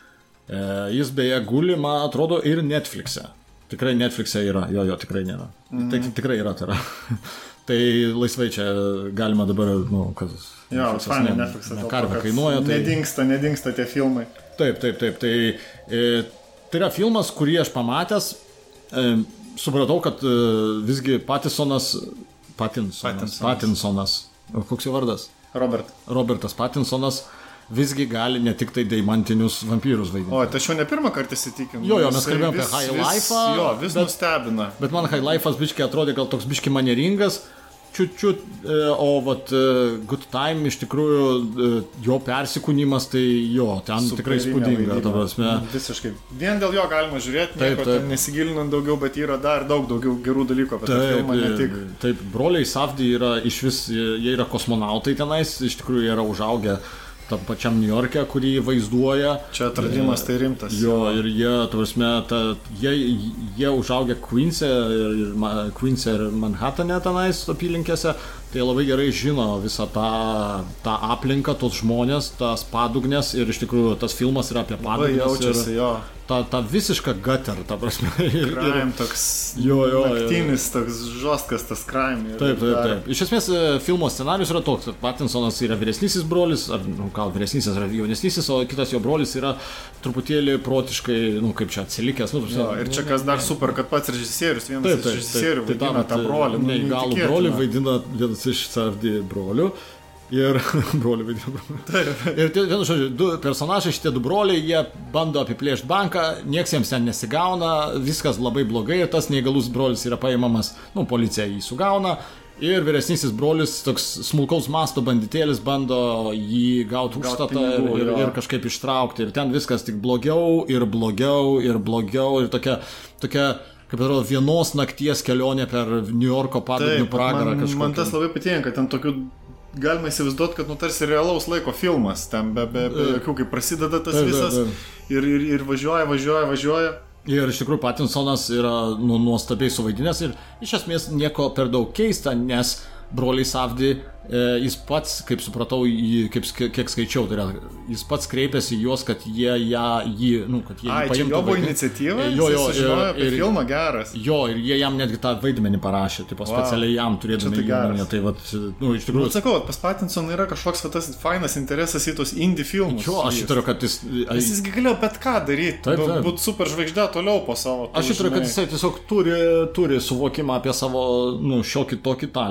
Uh, jis beje guli, man atrodo, ir Netflix'e. Tikrai Netflix'e yra. Jo, jo, tikrai nėra. Mm. Tai tikrai yra, tai yra. Tai laisvai čia galima dabar, nu, kad... Jo, fainai Netflix'e. Ne, karvę kainuoja. Tai... Nedingsta, nedingsta tie filmai. Taip, taip, taip. Tai, e, tai yra filmas, kurį aš pamatęs, e, supratau, kad e, visgi Pattinsonas... Pattinsonas. Pattinsonas. Pattinsonas. Koks jo vardas? Robert. Robertas Pattinsonas visgi gali ne tik tai deimantinius vampyrus vaidinti. O, tai aš jau ne pirmą kartą įsitikinau. Jo, jo, mes kalbėjome apie High Life'ą. Jo, vis bet, nustebina. Bet man High Life'as biškiai atrodė gal toks biškiai manieringas, čiut-čiut, o vat Good Time iš tikrųjų jo persikūnimas, tai jo, ten Superinė tikrai spūdinga. Prasme. Visiškai. Vien dėl jo galima žiūrėti, nieko taip, taip. ten nesigilinant daugiau, bet yra dar daug daugiau gerų dalykų apie tą filmą, ne tik. Taip, broliai Safdie yra iš vis, jie yra kosmonautai tenais, iš tikrųjų jie yra užaugę tam pačiam New York'e, kurį vaizduoja. Čia atradimas tai rimtas. Jo, ir jie, tavasme, ta, jie, jie užaugę Queens'e ir, Queens'e ir Manhattan'e tenais apylinkėse, tai labai gerai žino visą tą, tą aplinką, tos žmonės, tas padugnės ir iš tikrųjų tas filmas yra apie padugnės. Jaučiasi, ir jo. Ta, ta visiška gutter, ta prasme. Crime, toks jo, jo, naktinis, jo. Toks žostkas tas crime. Taip, taip, taip. Iš esmės filmo scenarius yra toks, kad Pattinsonas yra vyresnysis brolis, ar nu, gal vyresnysis ar jaunesnysis, o kitas jo brolis yra truputėlį protiškai, nu kaip čia atsilikęs. Nu, jo, ir čia kas dar super, kad pats režisierius, vienas taip, taip, iš režisierių taip, vaidina tą brolį. Nu, neįgalų brolį vaidina vienas iš Safdie brolių. Ir broliai vaidina broliai. Ir vienu žodžiu, du personažai, šitie du broliai, jie bando apiplėšti banką, nieks jiems ten nesigauna, viskas labai blogai ir tas neįgalus brolis yra paimamas, nu, policija jį sugauna. Ir vyresnysis brolis, toks smulkaus masto banditėlis, bando jį gauti užstatą ir, ir, ir kažkaip ištraukti. Ir ten viskas tik blogiau ir blogiau ir blogiau ir tokia... tokia kaip atrodo, vienos nakties kelionė per New Yorko padugnių pragarą. Man, man tas labai patinka, ten tokių galima įsivaizduoti, kad nu tarsi realaus laiko filmas, ten be, be, be jokių, kaip prasideda tas taip, visas taip, taip. Ir, ir, ir važiuoja, važiuoja, važiuoja. Ir iš tikrųjų Pattinsonas yra nu, nuostabiai suvaidinęs ir iš esmės nieko per daug keista, nes broliai Safdie, e, jis pats, kaip supratau, jį, kaip, kiek skaičiau, tai yra, jis pats kreipėsi į juos, kad jie ją, jį, nu, kad jie Ai, jį paimtų. Ai, jo buvo iniciatyva, jo, jo, jis sužinojo apie ir, filmą geras. Jo, ir jie jam netgi tą vaidmenį parašė, tipo, wow. Specialiai jam turėdami įmonę. Tai, vat, nu, iš tikrųjų... Nu, sakau, pas Pattinsoną yra kažkoks va, tas fainas interesas į tos indie filmus. Jo, aš įtariu, kad jis... Jis jisgi galėjo bet ką daryti, taip, taip. Būt super žvaigždė toliau po savo... Aš įtariu, kad jisai tiesiog turi, turi suvokimą apie savo, nu, šiokį tokį talentą ir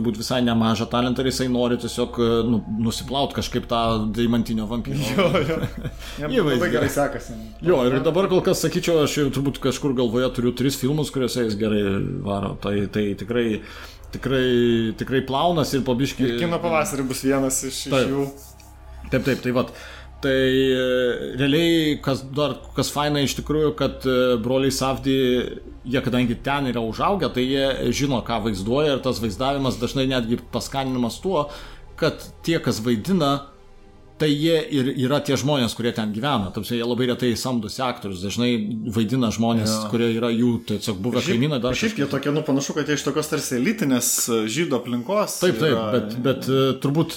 turbūt visai nemažą talentą ir jisai nori tiesiog nu, nusiplaut kažkaip tą deimantinio vampyro. Jo, jo. Jam labai gerai sekasi. Jo, ir dabar kol kas sakyčiau, aš jau turbūt kažkur galvoje turiu tris filmus, kuriuose jis gerai varo. Tai, tai tikrai, tikrai, tikrai plaunas ir po biškį... Ir kino pavasarį bus vienas iš, iš jų. Taip, taip, tai vat. Tai realiai, kas dar, kas faina iš tikrųjų, kad broliai Safdie, jie kadangi ten yra užaugę, tai jie žino, ką vaizduoja ir tas vaizdavimas dažnai netgi paskaninimas tuo, kad tie, kas vaidina, tai jie ir yra tie žmonės, kurie ten gyvena. Tamsiai, jie labai retai samdosi aktorius, dažnai vaidina žmonės, ja. kurie yra jų tiesiog buvę kaimynai. Dar šiaip jie tokie, nu, panašu, kad jie iš tokios tarsi elitinės žydų aplinkos. Taip, taip, yra... bet, bet turbūt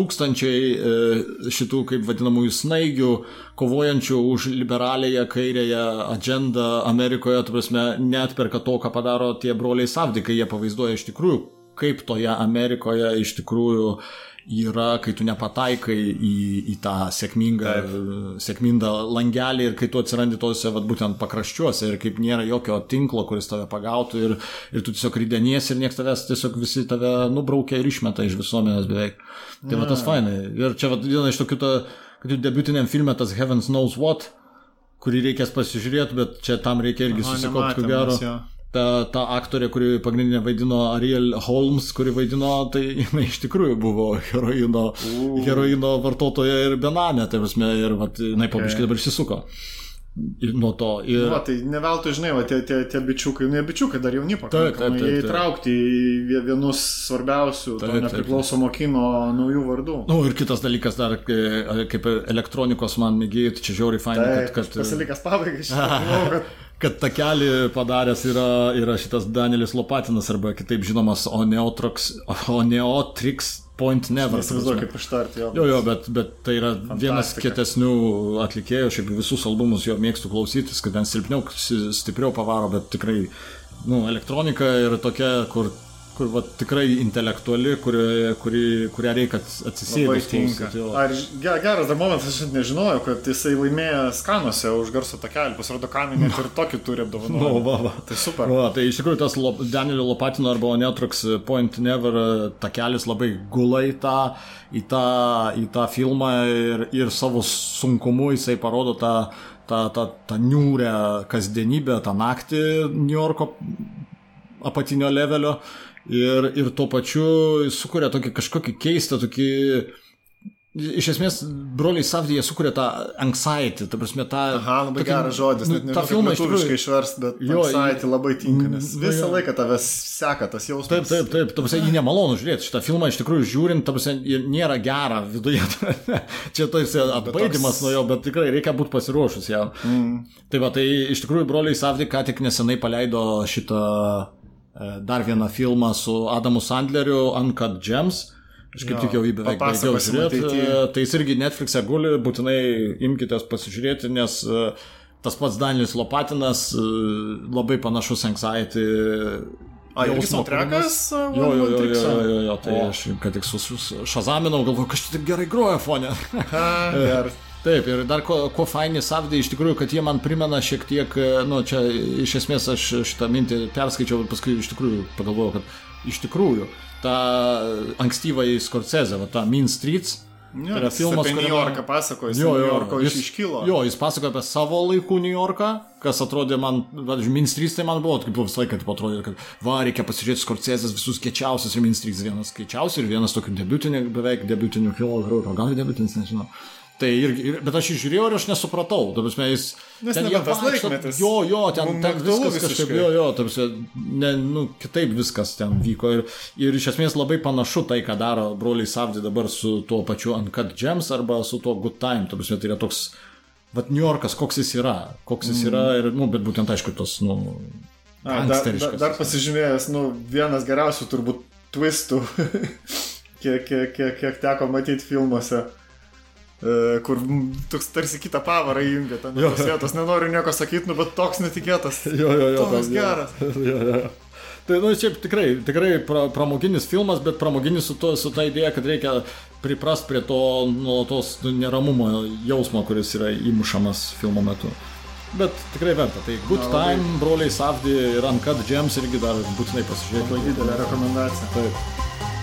tūkstančiai šitų, kaip vadinamųjų snaigių, kovojančių už liberalėje kairėje agendą Amerikoje, tu prasme, neatperka to, ką padaro tie broliai Safdie, kai jie pavaizduoja iš tikrųjų, kaip toje Amerikoje iš tikrųjų yra, kai tu nepataikai į, į tą sėkmingą, sėkmingą langelį ir kai tu atsirandi tose vat, būtent pakraščiuose ir kaip nėra jokio tinklo, kuris tave pagautų ir, ir tu tiesiog rydeniesi ir nieks tavęs tiesiog visi tave nubraukia ir išmeta iš visuomenės beveik. Tai va tas fainai. Ir čia va viena iš tokių, ta, kad debiutiniam filme tas Heavens Knows What, kurį reikės pasižiūrėti, bet čia tam reikia irgi susikopti gero. Ta, ta aktorė, kuri pagrindinė vaidino Ariel Holmes, kuri vaidino, tai jinai iš tikrųjų buvo heroino, uh. heroino vartotoja ir benamė, tai prasme, ir vat, jinai po biškį dabar išsisuko. Nuo to. Ir... Va, tai ne veltui, žinai, va, tie, tie, tie bičiukai, ne bičiukai, dar jauni pakankamai, jie įtraukti į vienus svarbiausių taip, to nepriklausomo kino naujų vardų. Nu, ir kitas dalykas dar, kaip elektronikos man mėgėjai, tai čia žiauriai fainai, kad... kad... Pasilikęs pabaigai šitą, kad... kad takelį padaręs yra, yra šitas Danielis Lopatinas, arba kitaip žinomas Oneotrix, Oneotrix Point Never. Nesivizduoju, kaip ištarti jo. Jo, jo, bet, bet tai yra fantastika. Vienas kietesnių atlikėjų, šiaip visus albumus jo mėgstu klausytis, kad ten silpniau, stipriau pavaro, bet tikrai, nu, elektronika yra tokia, kur kur va, tikrai intelektuali, kuri, kuri, kurią reikia atsisėdus. Ar geras dar momentas, aš nežinojau, kad jisai laimėjo Kanuose už garso takelį, pasirodo Kanai net ir tokį turi apdovanojimą. No, va, va. Tai super. Va, tai iš tikrųjų tas Lop, Danielio Lopatino arba Oneotrix Point Never takelis labai gula į tą, į tą, į tą filmą ir, ir savo sunkumu jisai parodo tą, tą, tą, tą niūrę kasdienybę, tą naktį New Yorko apatinio levelio. Ir, ir tuo pačiu sukuria tokį kažkokį keistą, tokį... Iš esmės, broliai Safdie sukuria tą anxiety, ta prasme, tą... Aha, labai tokį, geras žodis, net nežinau, kaip lietuviškai išverst, bet jo, anxiety labai tinka, nes visą jo. laiką tavęs seka tas jausmas. Taip, taip, taip, ta prasme, jį nemalonu žiūrėti, šitą filmą iš tikrųjų žiūrint, ta prasme, nėra gera viduje, čia tarsi atbaidymas toks... nuo jo, bet tikrai reikia būti pasiruošus jam. Mm. Tai va, tai iš tikrųjų broliai Safdie ką tik nesenai paleido šitą dar vieną filmą su Adamu Sandleriu, Uncut Gems. Aš kaip tik jau jį beveik baigiau žiūrėti. Tai jis irgi Netflix'e guli, būtinai imkitės pasižiūrėti, nes tas pats Danielis Lopatinas labai panašus anxiety. A, ir jis soundtrackas? Jo, jo, jo, jo, jo, jo, tai o. Aš kad tik šazaminau, galvoju, kažkaip taip gerai groja fone. Taip, ir dar ko, ko faini Safdie iš tikrųjų, kad jie man primena šiek tiek, nu, čia iš esmės aš šitą mintį perskaičiau ir paskui iš tikrųjų pagalvojau, kad iš tikrųjų tą ankstyvą į Scorsese, va, tą Mean Streets, jo, tai yra filmas, apie New Yorką pasakoja, jis New Yorko jis iškilo. Jo, jis pasakoja apie savo laikų New Yorką, kas atrodė man, Mean Streets tai man buvo, kaip visą laiką taip atrodė, kad va, reikia pasižiūrėti Scorsese'as visus kečiausius ir Mean Streets vienas kečiausių ir vienas tokių debiutinių, beveik debiutinių filmų, gal debiutinis, nežinau. Tai irgi, bet aš išžiūrėjau ir aš nesupratau, ta prasme, jis... Nes ten jie vaikšto, jo, jo, ten, ten viskas kažkaip, jo, jo, ta prasme, ne, nu, kitaip viskas ten vyko ir, ir iš esmės labai panašu tai, ką daro broliai Safdie dabar su tuo pačiu Uncut Gems arba su tuo Good Time, ta prasme, tai yra toks, vat New Yorkas, koks jis yra, koks jis yra ir, nu, bet būtent aišku tos, nu, A, angsteriškas. Dar, dar pasižymėjęs, nu, vienas geriausių turbūt twistų, kiek, kiek, kiek, kiek teko matyti filmuose. Kur toks tarsi kitą pavarą įjungia, ten tos vietos, nenoriu nieko sakyti, nu, bet toks netikėtas, jo, jo, jo, toks geras. Jo, jo. Tai, nu, šiaip tikrai, tikrai pra, pramoginis filmas, bet pramoginis su, to, su ta idėja, kad reikia priprast prie to nuolatos neramumo jausmo, kuris yra įmušamas filmo metu. Bet tikrai verta, tai Good Na, Time, labai... broliai Safdie ir Uncut Gems irgi dar būtinai pasižiūrėti. Labai didelė rekomendacija. Taip.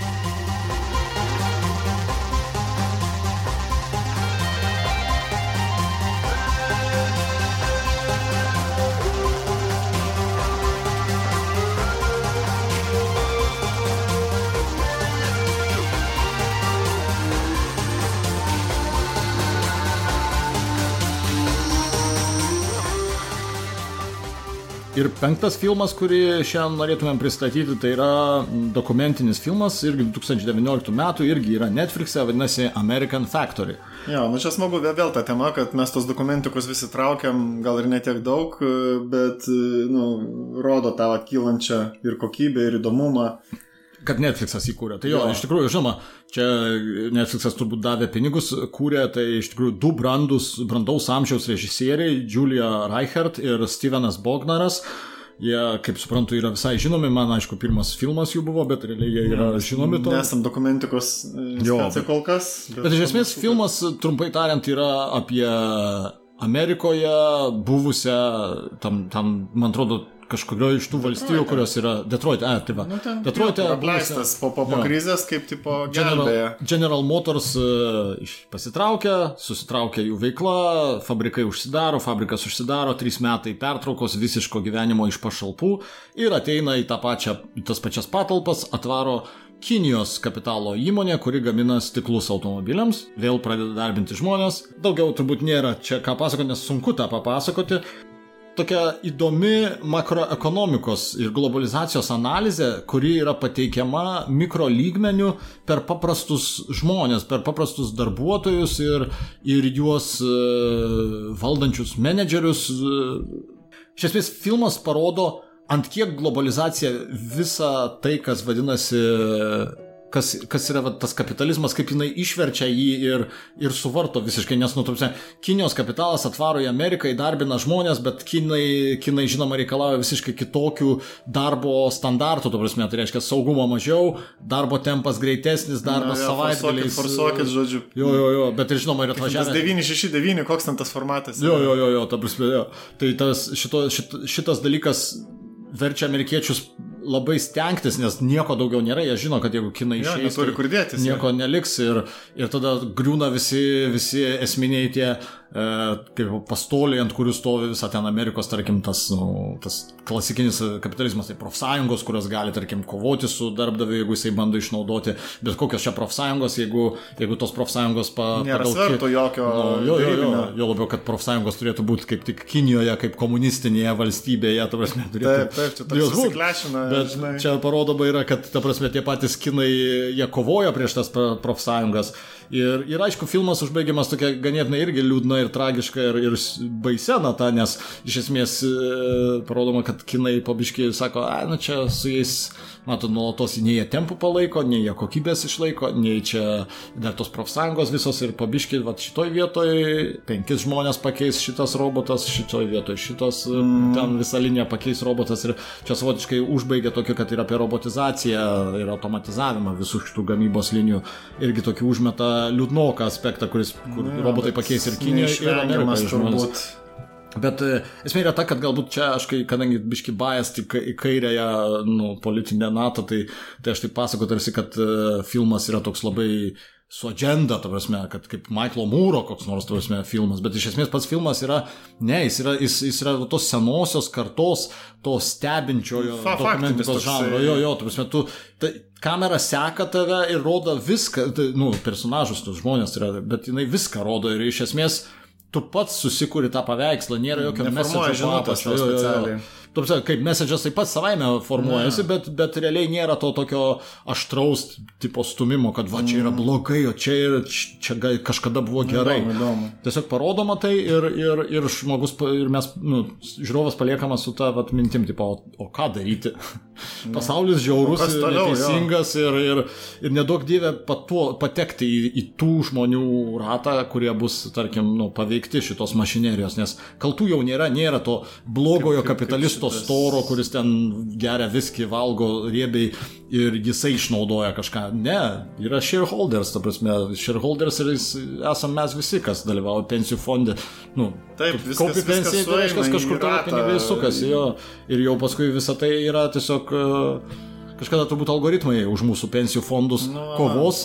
Ir penktas filmas, kurį šiandien norėtumėm pristatyti, tai yra dokumentinis filmas, irgi du tūkstančiai devynioliktų metų, irgi yra Netflix'e, vadinasi American Factory. Jo, nu čia smagu vėl ta tema, kad mes tos dokumentikus visi traukiam, gal ir ne tiek daug, bet, nu, rodo tą kylančią ir kokybę, ir įdomumą. Kad Netflix'as įkūrė. Tai jo, jo, iš tikrųjų, žinoma, čia Netflix'as turbūt davė pinigus, kūrė, tai iš tikrųjų du brandus, brandaus amžiaus režisieriai, Julia Reichert ir Stevenas Bognaras. Jie, kaip suprantu, yra visai žinomi, man aišku, pirmas filmas jų buvo, bet realiai jie yra žinomi to. Nesam dokumentikos speci kol kas. Bet, bet iš esmės filmas, trumpai tariant, yra apie Amerikoje buvusią, tam, tam man atrodo, kažkurio iš tų valstijų, Detroite. Kurios yra Detroit, e, tai va. Nu, ten, Detroit'e apleistas po, po, po krizės, kaip tipo gelbėja. General, General Motors uh, pasitraukia, susitraukia jų veikla, fabrikai užsidaro, fabrikas užsidaro, trys metai pertraukos visiško gyvenimo iš pašalpų ir ateina į tą pačią, tas pačias patalpas, atvaro Kinijos kapitalo įmonė, kuri gamina stiklus automobiliams, vėl pradeda darbinti žmonės. Daugiau turbūt nėra čia ką pasakoti, nes sunku tą papasakoti. Tokia įdomi makroekonomikos ir globalizacijos analizė, kuri yra pateikiama mikro lygmenių per paprastus žmonės, per paprastus darbuotojus ir, ir juos uh, valdančius menedžerius. Iš esmės, filmas parodo, ant kiek globalizacija visą tai, kas vadinasi, kas, kas yra va, tas kapitalizmas, kaip jinai išverčia jį ir, ir suvarto visiškai, nes, nu, tarpsime, Kinijos kapitalas atvaro į Ameriką, įdarbina žmonės, bet Kinai, Kinai žinoma, reikalauja visiškai kitokių darbo standartų, to prasme, tai reiškia saugumo mažiau, darbo tempas greitesnis, darbas ja, savaitgaliais. Forsuokit, žodžiu. Jo, jo, jo, bet ir žinoma, ir atvažiavę. devyni šeši devyni, koks ten tas formatas? Jo, jo, jo, jo, ta prasme, jo. Tai tas, šito, šit, šitas dalykas verčia amerikiečius labai stengtis, nes nieko daugiau nėra, jie žino, kad jeigu Kinai ja, išeis, neturi kur dėtis, nieko ja. neliks ir, ir tada griūna visi, visi esminiai tie e, kaip pastoliai, ant kurių stovi visą ten Amerikos, tarkim, tas, nu, tas klasikinis kapitalizmas, tai profsąjungos, kurios gali, tarkim, kovoti su darbdaviu, jeigu jisai bando išnaudoti, bet kokios čia profsąjungos, jeigu, jeigu tos profsąjungos pa, nėra sverto jokio no, jo, jo, jo, jo, jo labiau, kad profsąjungos turėtų būti kaip tik Kinijoje, kaip komunistinėje valstybėje, ta prasme, turėtų. Taip, taip, čia toks susiklešina. Bet žinai. Čia parodoma yra, kad, ta prasme, tie patys Kinai, jie kovoja prieš tas profsąjungas. Ir, ir aišku, filmas užbaigiamas tokia ganėtinai irgi liūdna ir tragiška ir, ir baisia nata, nes iš esmės parodoma, kad Kinai pabiškai sako, ai, nu čia su jais, matot, nuolatos nei jie tempų palaiko, nei jie kokybės išlaiko, nei čia dar tos profsąjungos visos ir pabiškai, va šitoj vietoj penkis žmonės pakeis šitas robotas, šitoj vietoj šitas, mm. ten visą liniją pakeis robotas ir čia savotiškai užbaigia tokio, kad ir apie robotizaciją ir automatizavimą visų šitų gamybos linijų irgi tokį užmeta liūdnoką aspektą, kuris, kur ja, robotai pakeis ir Kinijoje, ir Amerikoje žmonės. Bet esmė yra ta, kad galbūt čia aš, kai, kadangi biški bias į kairėje nu, politinę natą, tai, tai aš taip pasakau tarsi, kad uh, filmas yra toks labai su agenda, ta prasme, kad kaip Michaelo Moore'o koks nors, ta prasme, filmas, bet iš esmės pats filmas yra, ne, jis yra, jis, jis yra tos senosios kartos, to stebinčiojo dokumentikos žanro, jo, jo, ta prasme, tu, tai, kamera seka tave ir rodo viską, tai, nu, personažus, tos žmonės yra, bet jinai viską rodo ir iš esmės tu pats susikuri tą paveikslą, nėra jokio message apačio, jo, jo, jo. Kaip message'as taip pat savaime formuojasi, bet, bet realiai nėra to tokio aštraus tipo stumimo, kad va čia yra blogai, o čia, yra, čia kažkada buvo gerai. Įdomu, įdomu. Tiesiog parodoma tai ir, ir, ir žmogus, ir mes, nu, žiūrovas paliekamas su ta vat, mintim, tipo, o, o ką daryti? Pasaulis žiaurus ir neteisingas ir, ir, ir nedaug dievė patuo, patekti į, į tų žmonių ratą, kurie bus, tarkim, nu, paveikti šitos mašinerijos, nes kaltų jau nėra, nėra to blogojo kaip, kaip, kapitalisto kaip storo, kuris ten geria viskį, valgo riebiai ir jisai išnaudoja kažką. Ne, yra shareholders, ta prasme, shareholders ir esam mes visi, kas dalyvauja pensijų fonde. Nu, taip, viskas, kaupi pensiją, tai reiškia, kažkur tavo pinigai sukasi, jo, ir jau paskui visa tai yra tiesiog kažkada turbūt algoritmai už mūsų pensijų fondus no. kovos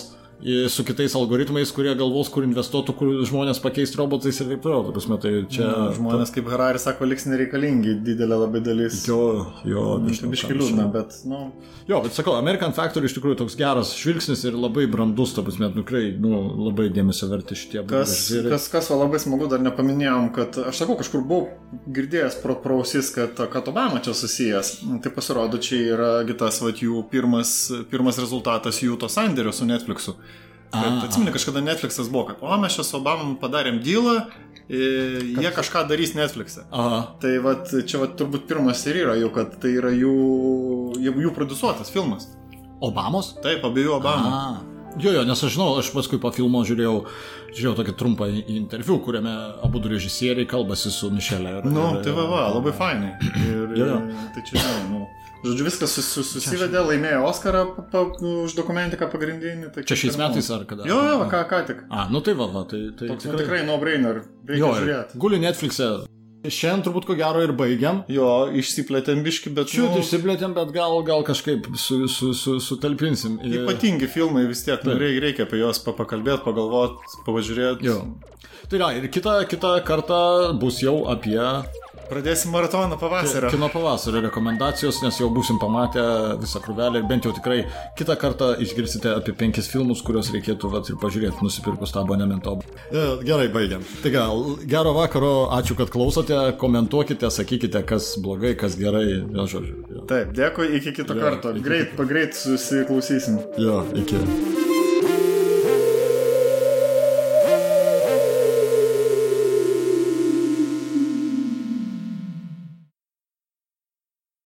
su kitais algoritmais, kurie galvos, kur investuotų, kur žmonės pakeisti robotais ir taip toliau. Prasme, tai čia... Na, žmonės, kaip Harari sako, liks nereikalingi, didelė labai dalis. Jo, jo, biškai liūdna, bet, nu... Jo, bet sakau, American Factory iš tikrųjų toks geras žvilgsnis ir labai brandus, ta prasme, tikrai, nu, labai dėmesio verti šitie. Kas, kas, kas va, labai smagu, dar nepaminėjom, kad, aš sakau, kažkur buvau girdėjęs pro prausis, kad, kad Obama čia susijęs. Tai pasirodo, čia yra kitas, va, jų pirmas, pirmas rezultatas jų to sandėrio su Netflixu. Kad, atsimeni, kažkada Netflixas buvo, kad, o mes čia su Obamam padarėm dealą, jie kad... kažką darys Netflix'e. Aha. Tai va, čia va, turbūt pirmas ir yra jau, kad tai yra jų, jų, jų produsuotas filmas. Obamos? Taip, abiejų Obamų. Aha. Jo, jo, nes aš žinau, aš paskui po filmo žiūrėjau, žiūrėjau tokį trumpą interviu, kuriame abu režisieriai kalbasi su Mišelė. Ir, nu, ir, tai va, va, labai fainai. Ir, jo, jo. Tai čia, nu, žodžiu, viskas sus, sus, susivedė, laimėjo Oscarą pa, pa, už dokumentiką pagrindinį. Tai čia šiais metais ar kada? Jo, jo, ką, ką tik. A, nu tai va, va, tai... tai toks tikrai, tikrai no-brainer, reikia žiūrėti. Guli Netflix'e. Šiandien turbūt ko gero ir baigiam. Jo, išsiplėtėm biškį, bet... Čiut, nu... išsiplėtėm, bet gal, gal kažkaip su, su, su, sutalpinsim. Ypatingi filmai vis tiek, nu, reikia apie juos pakalbėti, pagalvoti, pavažiūrėti. Jo. Tai yra, ir kita, kita kartą bus jau apie... Pradėsim maratoną pavasario. Kino pavasario rekomendacijos, nes jau būsim pamatę visą krūvelę ir bent jau tikrai kitą kartą išgirsite apie penkis filmus, kuriuos reikėtų vat, ir pažiūrėti, nusipirkus tą abonementą. Gerai, baigiam. Tai gal, gero vakaro, ačiū, kad klausote, komentuokite, sakykite, kas blogai, kas gerai. Ja, žodžiu, ja. Taip, dėkui, iki kito ja, karto. Iki... Greit, pagreit susiklausysim. Jo, iki.